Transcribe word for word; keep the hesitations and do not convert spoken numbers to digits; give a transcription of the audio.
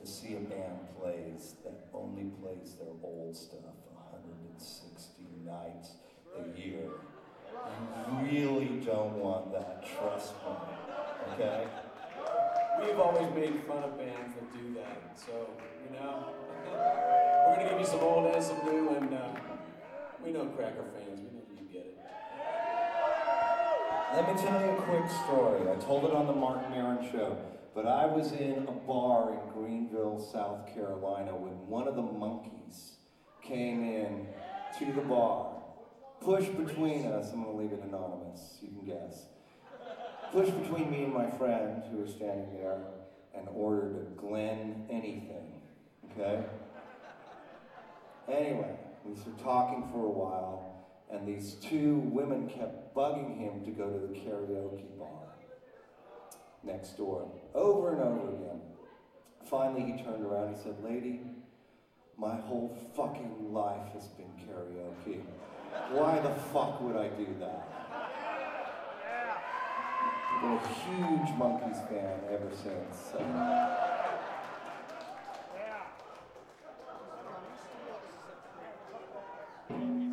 to see a band plays that only plays their old stuff one hundred sixty nights a year. You really don't want that, trust me, okay? We've always made fun of bands that do that, so, you know, we're gonna give you some old and some new, and uh, we know Cracker fans, we know you get it. Let me tell you a quick story. I told it on the Mark Maron show, but I was in a bar in Greenville, South Carolina, when one of the monkeys came in to the bar, pushed between us. I'm gonna leave it anonymous, you can guess. Pushed between me and my friend who was standing there and ordered a Glen anything, okay? Anyway, we were talking for a while, and these two women kept bugging him to go to the karaoke bar next door, over and over again. Finally, he turned around and said, "Lady, my whole fucking life has been karaoke. Why the fuck would I do that?" I've been a huge Monkees fan ever since. So.